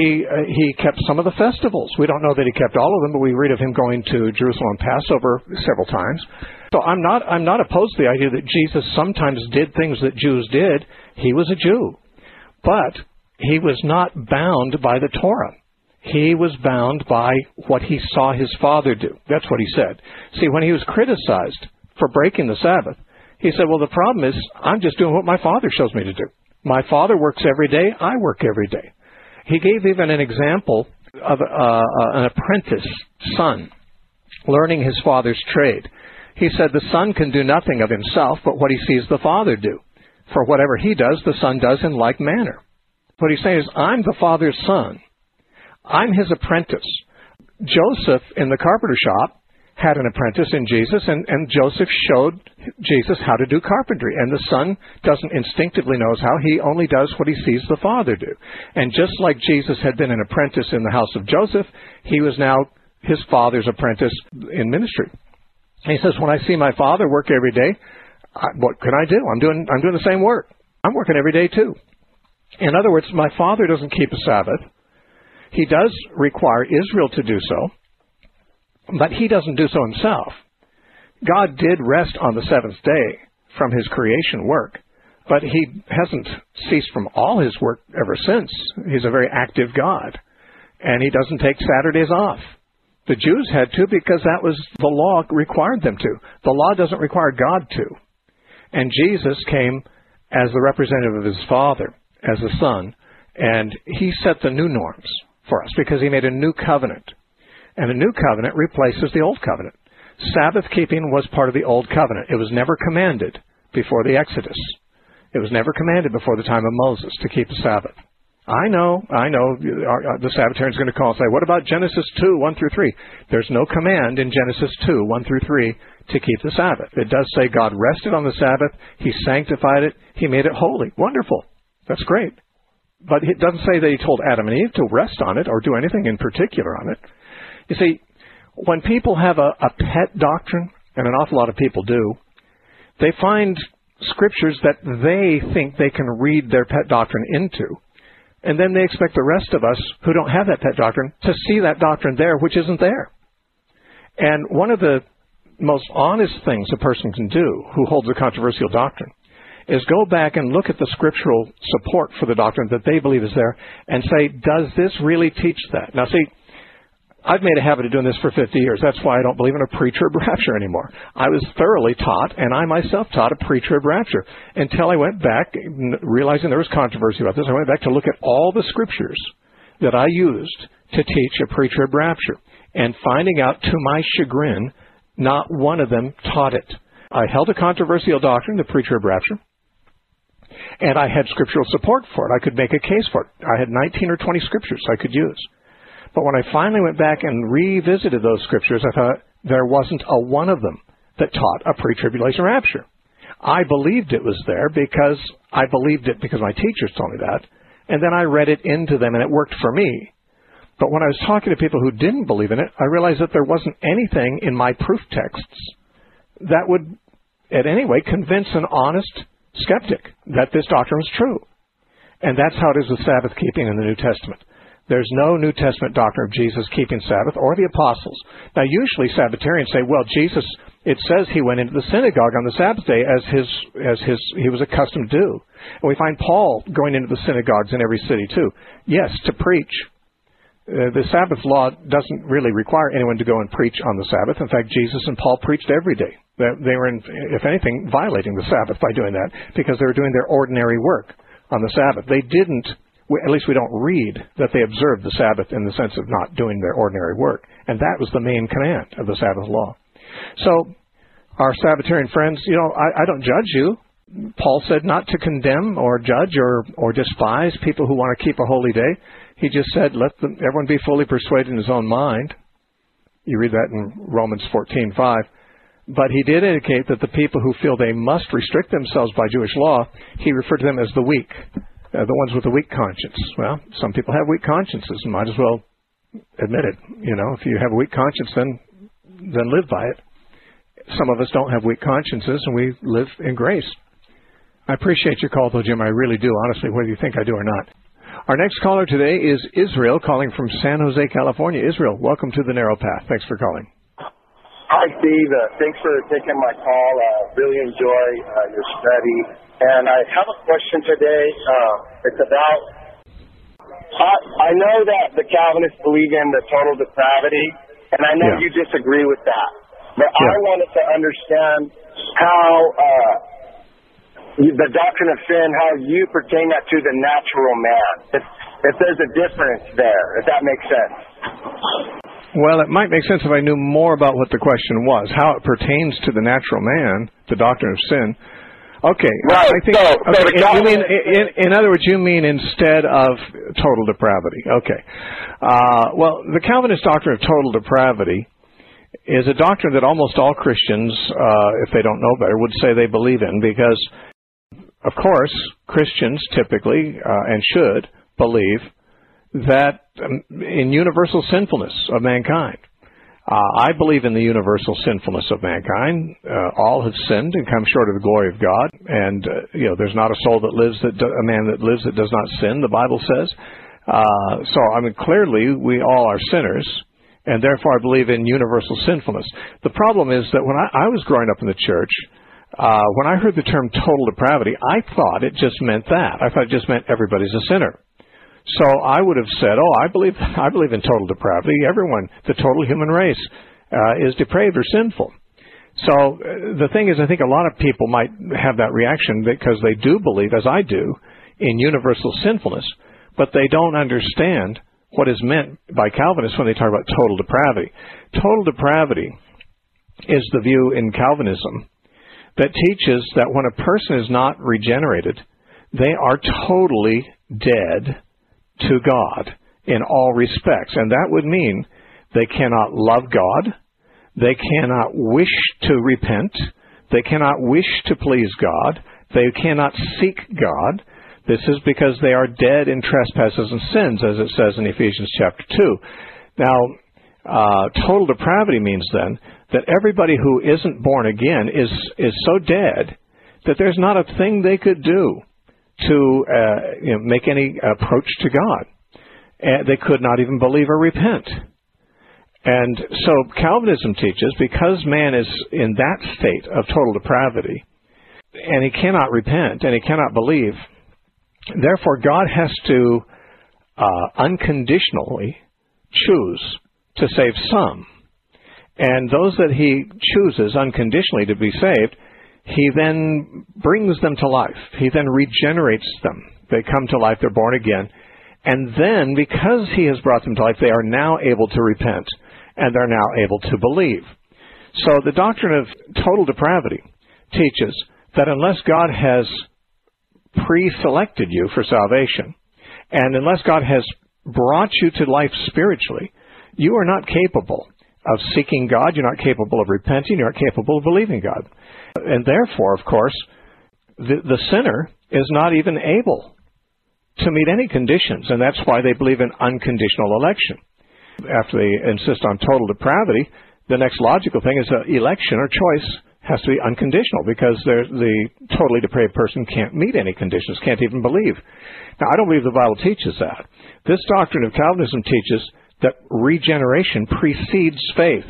Speaker 4: He kept some of the festivals. We don't know that he kept all of them, but we read of him going to Jerusalem Passover several times. So I'm not opposed to the idea that Jesus sometimes did things that Jews did. He was a Jew. But he was not bound by the Torah. He was bound by what he saw his Father do. That's what he said. See, when he was criticized for breaking the Sabbath, he said, well, the problem is I'm just doing what my Father shows me to do. My Father works every day. I work every day. He gave even an example of an apprentice son learning his father's trade. He said the son can do nothing of himself but what he sees the Father do. For whatever he does, the son does in like manner. What he's saying is, I'm the Father's son. I'm his apprentice. Joseph in the carpenter shop had an apprentice in Jesus, and Joseph showed Jesus how to do carpentry. And the son doesn't instinctively knows how. He only does what he sees the Father do. And just like Jesus had been an apprentice in the house of Joseph, he was now his Father's apprentice in ministry. And he says, when I see my Father work every day, what can I do? I'm doing the same work. I'm working every day too. In other words, my Father doesn't keep a Sabbath. He does require Israel to do so, but he doesn't do so himself. God did rest on the seventh day from his creation work, but he hasn't ceased from all his work ever since. He's a very active God, and he doesn't take Saturdays off. The Jews had to because that was the law required them to. The law doesn't require God to. And Jesus came as the representative of his Father, as a son, and he set the new norms for us because he made a new covenant. And a new covenant replaces the old covenant. Sabbath keeping was part of the old covenant. It was never commanded before the Exodus. It was never commanded before the time of Moses to keep the Sabbath. I know. The Sabbatarian's going to call and say, what about Genesis 2, 1 through 3? There's no command in Genesis 2, 1 through 3 to keep the Sabbath. It does say God rested on the Sabbath. He sanctified it. He made it holy. Wonderful. That's great. But it doesn't say that he told Adam and Eve to rest on it or do anything in particular on it. You see, when people have a pet doctrine, and an awful lot of people do, they find scriptures that they think they can read their pet doctrine into. And then they expect the rest of us who don't have that pet doctrine to see that doctrine there, which isn't there. And one of the most honest things a person can do who holds a controversial doctrine is go back and look at the scriptural support for the doctrine that they believe is there and say, does this really teach that? Now, see, I've made a habit of doing this for 50 years. That's why I don't believe in a pre-trib rapture anymore. I was thoroughly taught, and I myself taught a pre-trib rapture until I went back, realizing there was controversy about this. I went back to look at all the scriptures that I used to teach a pre-trib rapture, and finding out, to my chagrin, not one of them taught it. I held a controversial doctrine, the pre-trib rapture, and I had scriptural support for it. I could make a case for it. I had 19 or 20 scriptures I could use. But when I finally went back and revisited those scriptures, I thought there wasn't a one of them that taught a pre-tribulation rapture. I believed it was there because I believed it because my teachers told me that, and then I read it into them, and it worked for me. But when I was talking to people who didn't believe in it, I realized that there wasn't anything in my proof texts that would, at any way, convince an honest skeptic that this doctrine was true. And that's how it is with Sabbath keeping in the New Testament. There's no New Testament doctrine of Jesus keeping Sabbath or the apostles. Now, usually Sabbatarians say, well, Jesus, it says he went into the synagogue on the Sabbath day as he was accustomed to do. And we find Paul going into the synagogues in every city too. Yes, to preach. The Sabbath law doesn't really require anyone to go and preach on the Sabbath. In fact, Jesus and Paul preached every day. They were, if anything, violating the Sabbath by doing that because they were doing their ordinary work on the Sabbath. They didn't, at least we don't read that they observed the Sabbath in the sense of not doing their ordinary work. And that was the main command of the Sabbath law. So our Sabbatarian friends, I don't judge you. Paul said not to condemn or judge or despise people who want to keep a holy day. He just said, let everyone be fully persuaded in his own mind. You read that in Romans 14:5. But he did indicate that the people who feel they must restrict themselves by Jewish law, he referred to them as the weak, the ones with a weak conscience. Well, some people have weak consciences and might as well admit it. If you have a weak conscience, then live by it. Some of us don't have weak consciences, and we live in grace. I appreciate your call, though, Jim. I really do, honestly, whether you think I do or not. Our next caller today is Israel, calling from San Jose, California. Israel, welcome to the Narrow Path. Thanks for calling.
Speaker 9: Hi, Steve. Thanks for taking my call. Really enjoy your study. And I have a question today. It's about, I know that the Calvinists believe in the total depravity, and I know you disagree with that. But I wanted to understand how the doctrine of sin, how you pertain that to the natural man. If there's a difference there, if that makes sense.
Speaker 4: Well, it might make sense if I knew more about what the question was, how it pertains to the natural man, the doctrine of sin. Okay.
Speaker 9: Right.
Speaker 4: I think, you mean, in other words, you mean instead of total depravity. Okay. Well, the Calvinist doctrine of total depravity is a doctrine that almost all Christians, if they don't know better, would say they believe in because, of course, Christians typically and should believe that in universal sinfulness of mankind. I believe in the universal sinfulness of mankind. All have sinned and come short of the glory of God, and there's not a soul that lives a man that lives that does not sin. The Bible says. So clearly we all are sinners, and therefore I believe in universal sinfulness. The problem is that when I was growing up in the church, when I heard the term total depravity, I thought it just meant that. I thought it just meant everybody's a sinner. So I would have said, I believe in total depravity. Everyone, the total human race, is depraved or sinful. So the thing is, I think a lot of people might have that reaction because they do believe, as I do, in universal sinfulness, but they don't understand what is meant by Calvinists when they talk about total depravity. Total depravity is the view in Calvinism that teaches that when a person is not regenerated, they are totally dead to God in all respects. And that would mean they cannot love God, they cannot wish to repent, they cannot wish to please God, they cannot seek God. This is because they are dead in trespasses and sins, as it says in Ephesians chapter 2. Now, total depravity means then that everybody who isn't born again is so dead that there's not a thing they could do to make any approach to God. They could not even believe or repent. And so Calvinism teaches, because man is in that state of total depravity, and he cannot repent, and he cannot believe, therefore God has to unconditionally choose to save some. And those that he chooses unconditionally to be saved, he then brings them to life. He then regenerates them. They come to life, they're born again. And then, because he has brought them to life, they are now able to repent, and they're now able to believe. So the doctrine of total depravity teaches that unless God has pre-selected you for salvation, and unless God has brought you to life spiritually, you are not capable of seeking God, you're not capable of repenting, you're not capable of believing God. And therefore, of course, the sinner is not even able to meet any conditions, and that's why they believe in unconditional election. After they insist on total depravity, the next logical thing is that election or choice has to be unconditional, because the totally depraved person can't meet any conditions, can't even believe. Now, I don't believe the Bible teaches that. This doctrine of Calvinism teaches that regeneration precedes faith.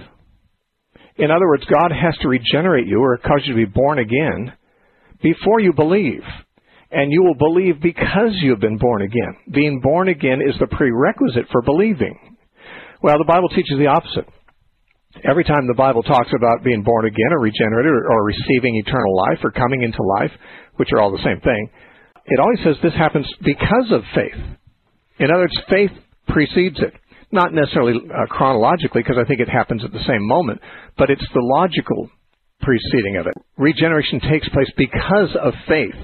Speaker 4: In other words, God has to regenerate you or cause you to be born again before you believe. And you will believe because you've been born again. Being born again is the prerequisite for believing. Well, the Bible teaches the opposite. Every time the Bible talks about being born again or regenerated or receiving eternal life or coming into life, which are all the same thing, it always says this happens because of faith. In other words, faith precedes it. Not necessarily chronologically, because I think it happens at the same moment, but it's the logical preceding of it. Regeneration takes place because of faith,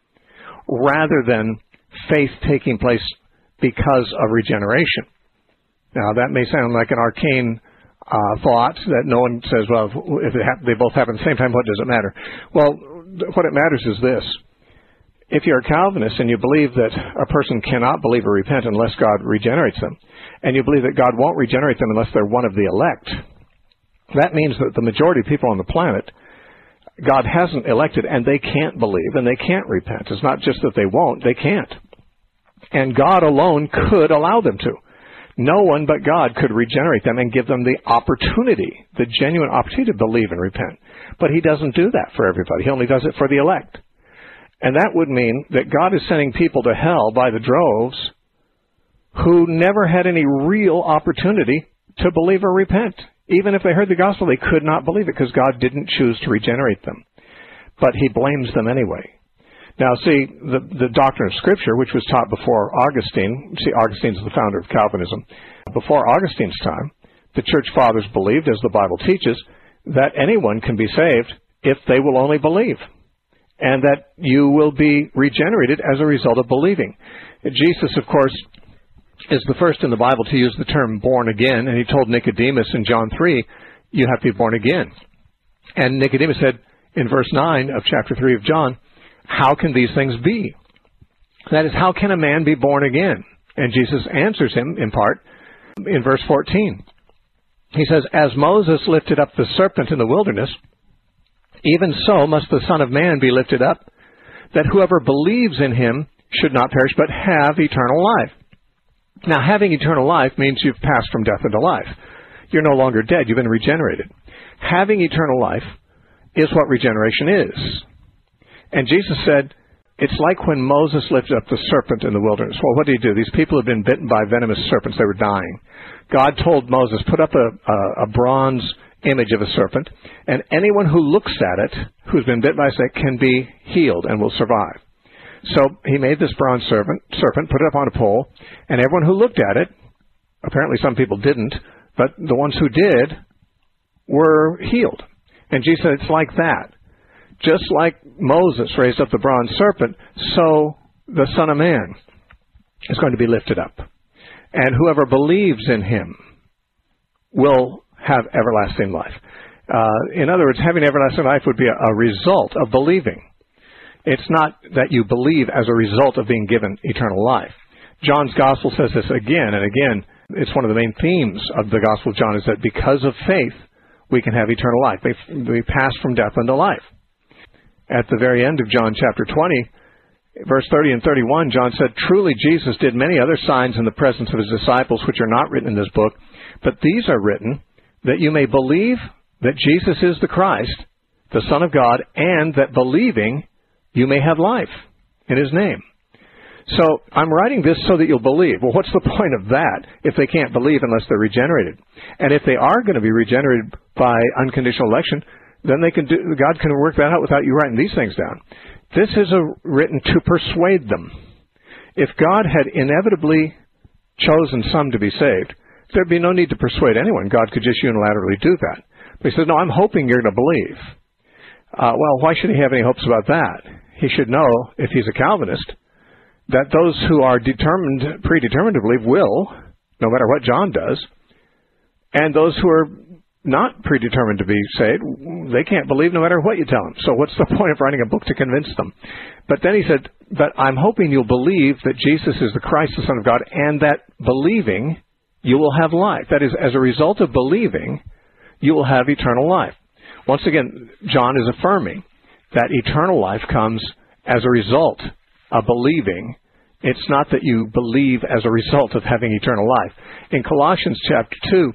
Speaker 4: rather than faith taking place because of regeneration. Now, that may sound like an arcane thought that no one says, well, if they both happen at the same time, what does it matter? Well, what it matters is this. If you're a Calvinist and you believe that a person cannot believe or repent unless God regenerates them, and you believe that God won't regenerate them unless they're one of the elect, that means that the majority of people on the planet, God hasn't elected, and they can't believe, and they can't repent. It's not just that they won't, they can't. And God alone could allow them to. No one but God could regenerate them and give them the opportunity, the genuine opportunity to believe and repent. But he doesn't do that for everybody. He only does it for the elect. And that would mean that God is sending people to hell by the droves who never had any real opportunity to believe or repent. Even if they heard the gospel, they could not believe it because God didn't choose to regenerate them. But he blames them anyway. Now, see, the doctrine of Scripture, which was taught before Augustine, see, Augustine's the founder of Calvinism. Before Augustine's time, the church fathers believed, as the Bible teaches, that anyone can be saved if they will only believe, and that you will be regenerated as a result of believing. Jesus, of course, is the first in the Bible to use the term born again, and he told Nicodemus in John 3, you have to be born again. And Nicodemus said in verse 9 of chapter 3 of John, how can these things be? That is, how can a man be born again? And Jesus answers him, in part, in verse 14. He says, as Moses lifted up the serpent in the wilderness, even so must the Son of Man be lifted up, that whoever believes in him should not perish, but have eternal life. Now, having eternal life means you've passed from death into life. You're no longer dead. You've been regenerated. Having eternal life is what regeneration is. And Jesus said, it's like when Moses lifted up the serpent in the wilderness. Well, what did he do? These people had been bitten by venomous serpents. They were dying. God told Moses, put up a bronze image of a serpent, and anyone who looks at it, who's been bitten by a snake, can be healed and will survive. So he made this bronze serpent, put it up on a pole, and everyone who looked at it, apparently some people didn't, but the ones who did were healed. And Jesus said, it's like that. Just like Moses raised up the bronze serpent, so the Son of Man is going to be lifted up. And whoever believes in him will have everlasting life. In other words, having everlasting life would be a result of believing. It's not that you believe as a result of being given eternal life. John's Gospel says this again and again. It's one of the main themes of the Gospel of John is that because of faith, we can have eternal life. We pass from death unto life. At the very end of John chapter 20, verse 30 and 31, John said, "Truly Jesus did many other signs in the presence of his disciples, which are not written in this book, but these are written that you may believe that Jesus is the Christ, the Son of God, and that believing you may have life in his name." So I'm writing this so that you'll believe. Well, what's the point of that if they can't believe unless they're regenerated? And if they are going to be regenerated by unconditional election, then God can work that out without you writing these things down. This is written to persuade them. If God had inevitably chosen some to be saved, there'd be no need to persuade anyone. God could just unilaterally do that. But he says, no, I'm hoping you're going to believe. Well, why should he have any hopes about that? He should know, if he's a Calvinist, that those who are predetermined to believe will, no matter what John does, and those who are not predetermined to be saved, they can't believe no matter what you tell them. So what's the point of writing a book to convince them? But then he said, but I'm hoping you'll believe that Jesus is the Christ, the Son of God, and that believing you will have life. That is, as a result of believing, you will have eternal life. Once again, John is affirming that eternal life comes as a result of believing. It's not that you believe as a result of having eternal life. In Colossians chapter 2,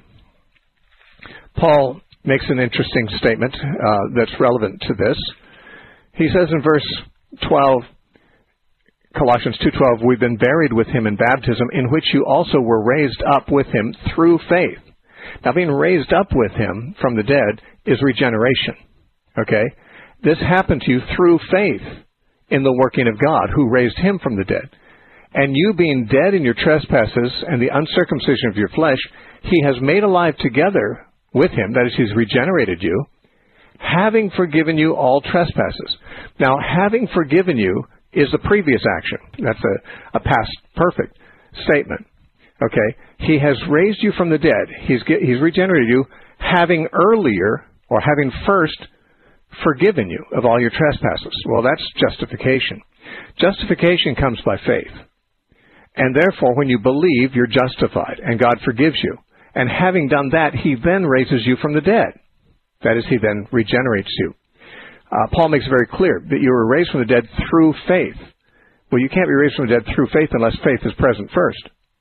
Speaker 4: Paul makes an interesting statement that's relevant to this. He says in verse 12, Colossians 2:12, "We've been buried with him in baptism, in which you also were raised up with him through faith." Now, being raised up with him from the dead is regeneration. Okay? This happened to you through faith in the working of God, who raised him from the dead. And you being dead in your trespasses and the uncircumcision of your flesh, he has made alive together with him, that is, he's regenerated you, having forgiven you all trespasses. Now, having forgiven you is the previous action. That's a past perfect statement. Okay? He has raised you from the dead. He's regenerated you, having earlier, or having first, forgiven you of all your trespasses. Well, that's justification. Justification comes by faith. And therefore, when you believe, you're justified, and God forgives you. And having done that, he then raises you from the dead. That is, he then regenerates you. Paul makes it very clear that you were raised from the dead through faith. Well, you can't be raised from the dead through faith unless faith is present first.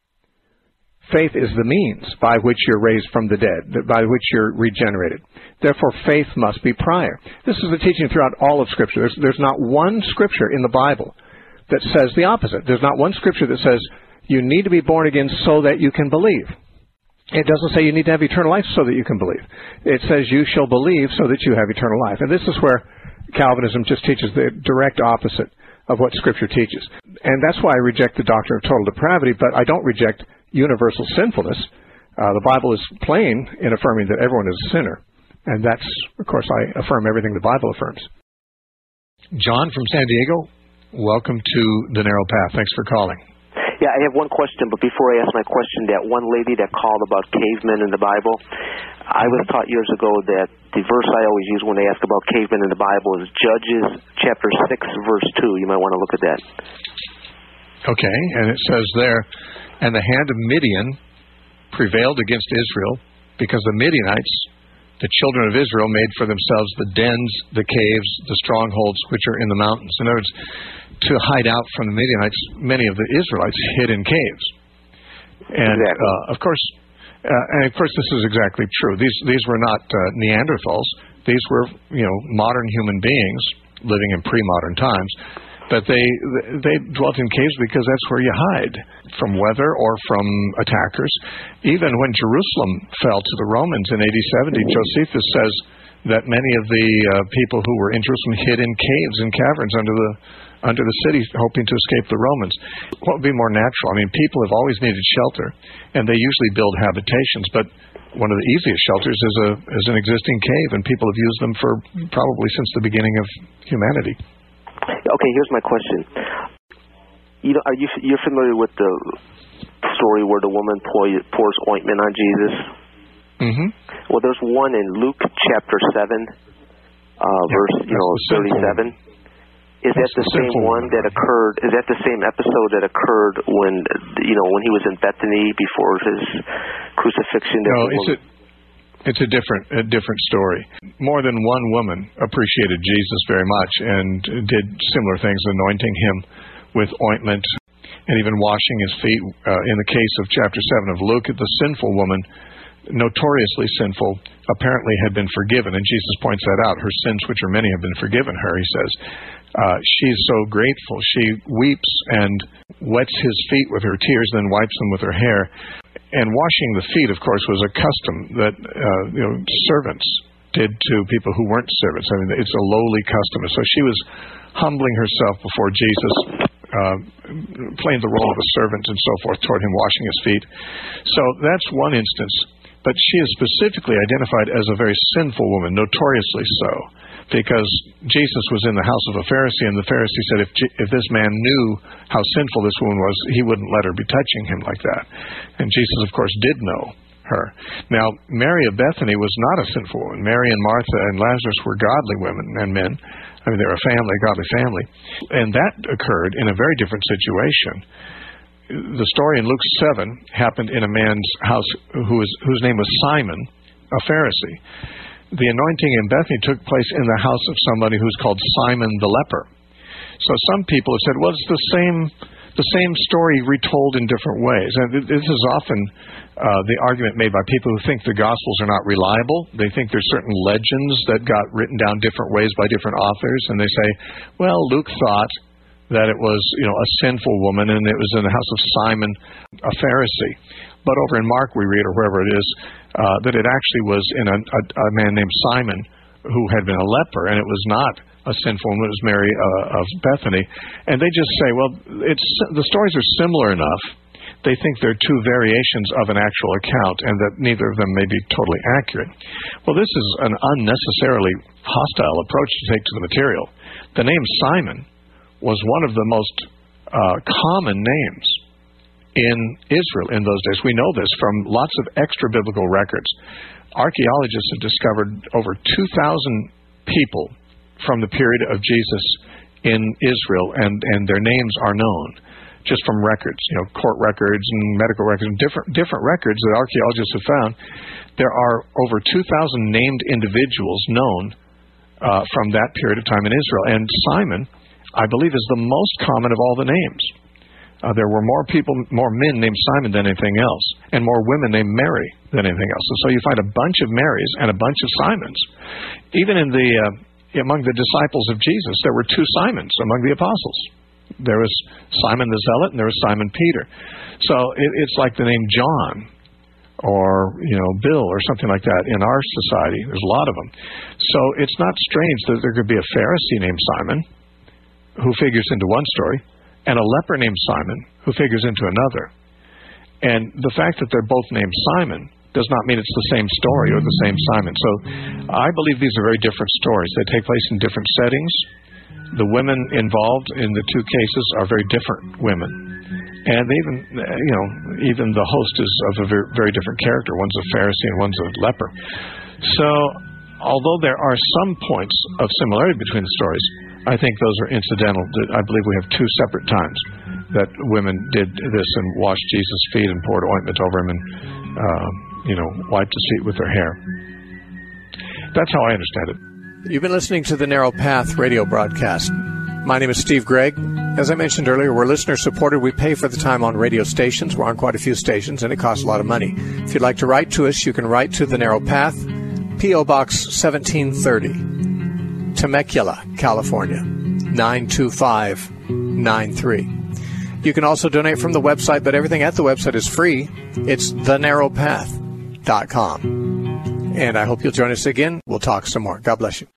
Speaker 4: Faith is the means by which you're raised from the dead, by which you're regenerated. Therefore, faith must be prior. This is the teaching throughout all of Scripture. There's not one Scripture in the Bible that says the opposite. There's not one Scripture that says you need to be born again so that you can believe. It doesn't say you need to have eternal life so that you can believe. It says you shall believe so that you have eternal life. And this is where Calvinism just teaches the direct opposite of what Scripture teaches. And that's why I reject the doctrine of total depravity, but I don't reject universal sinfulness. The Bible is plain in affirming that everyone is a sinner. And that's, of course, I affirm everything the Bible affirms. John from San Diego, welcome to The Narrow Path. Thanks for calling.
Speaker 10: Yeah, I have one question, but before I ask my question, that one lady that called about cavemen in the Bible, I was taught years ago that the verse I always use when they ask about cavemen in the Bible is Judges chapter 6, verse 2. You might want to look at that.
Speaker 4: Okay, and it says there, "And the hand of Midian prevailed against Israel, because the Midianites, the children of Israel, made for themselves the dens, the caves, the strongholds which are in the mountains." In other words, to hide out from the Midianites, many of the Israelites hid in caves. And
Speaker 10: exactly.
Speaker 4: Of course, this is exactly true. These were not Neanderthals. These were, modern human beings living in pre-modern times. But they dwelt in caves because that's where you hide from weather or from attackers. Even when Jerusalem fell to the Romans in AD 70, Josephus says that many of the people who were in Jerusalem hid in caves and caverns under the city, hoping to escape the Romans. What would be more natural? I mean, people have always needed shelter, and they usually build habitations, but one of the easiest shelters is an existing cave, and people have used them for probably since the beginning of humanity.
Speaker 10: Okay, here's my question. you're familiar with the story where the woman pours ointment on Jesus? Mm-hmm. Well, there's one in Luke chapter 7, verse 37. Is that the same one that occurred? Is that the same episode that occurred when he was in Bethany before his crucifixion?
Speaker 2: No, it's a different story. More than one woman appreciated Jesus very much and did similar things, anointing him with ointment and even washing his feet. In the case of chapter 7 of Luke, the sinful woman, notoriously sinful, apparently had been forgiven, and Jesus points that out. Her sins, which are many, have been forgiven her, he says. She's so grateful. She weeps and wets his feet with her tears, then wipes them with her hair. And washing the feet, of course, was a custom that servants did to people who weren't servants. I mean, it's a lowly custom. So she was humbling herself before Jesus, playing the role of a servant and so forth toward him, washing his feet. So that's one instance. But she is specifically identified as a very sinful woman, notoriously so, because Jesus was in the house of a Pharisee, and the Pharisee said if this man knew how sinful this woman was, he wouldn't let her be touching him like that. And Jesus, of course, did know her. Now, Mary of Bethany was not a sinful woman. Mary and Martha and Lazarus were godly women and men. I mean, they were a family, a godly family. And that occurred in a very different situation. The story in Luke 7 happened in a man's house whose name was Simon, a Pharisee. The anointing in Bethany took place in the house of somebody who's called Simon the leper. So some people have said, well, it's the same story retold in different ways. And this is often the argument made by people who think the Gospels are not reliable. They think there's certain legends that got written down different ways by different authors, and they say, well, Luke thought that it was, a sinful woman, and it was in the house of Simon, a Pharisee. But over in Mark we read, or wherever it is, that it actually was in a man named Simon who had been a leper, and it was not a sinful woman, it was Mary of Bethany. And they just say, well, the stories are similar enough. They think they're two variations of an actual account, and that neither of them may be totally accurate. Well, this is an unnecessarily hostile approach to take to the material. The name Simon was one of the most common names in Israel in those days. We know this from lots of extra-biblical records. Archaeologists have discovered over 2,000 people from the period of Jesus in Israel, and their names are known just from records, court records and medical records, and different records that archaeologists have found. There are over 2,000 named individuals known from that period of time in Israel. And Simon, I believe, is the most common of all the names. There were more men named Simon than anything else, and more women named Mary than anything else. And so you find a bunch of Marys and a bunch of Simons. Even among the disciples of Jesus, there were two Simons among the apostles. There was Simon the Zealot, and there was Simon Peter. So it's like the name John or Bill or something like that in our society. There's a lot of them. So it's not strange that there could be a Pharisee named Simon who figures into one story, and a leper named Simon who figures into another. And the fact that they're both named Simon does not mean it's the same story or the same Simon. So I believe these are very different stories. They take place in different settings. The women involved in the two cases are very different women. And even the host is of a very, very different character. One's a Pharisee and one's a leper. So although there are some points of similarity between the stories, I think those are incidental. I believe we have two separate times that women did this and washed Jesus' feet and poured ointment over him and, wiped his feet with their hair. That's how I understand it.
Speaker 4: You've been listening to the Narrow Path radio broadcast. My name is Steve Gregg. As I mentioned earlier, we're listener-supported. We pay for the time on radio stations. We're on quite a few stations, and it costs a lot of money. If you'd like to write to us, you can write to the Narrow Path, P.O. Box 1730, Temecula, California, 92593. You can also donate from the website, but everything at the website is free. It's thenarrowpath.com. And I hope you'll join us again. We'll talk some more. God bless you.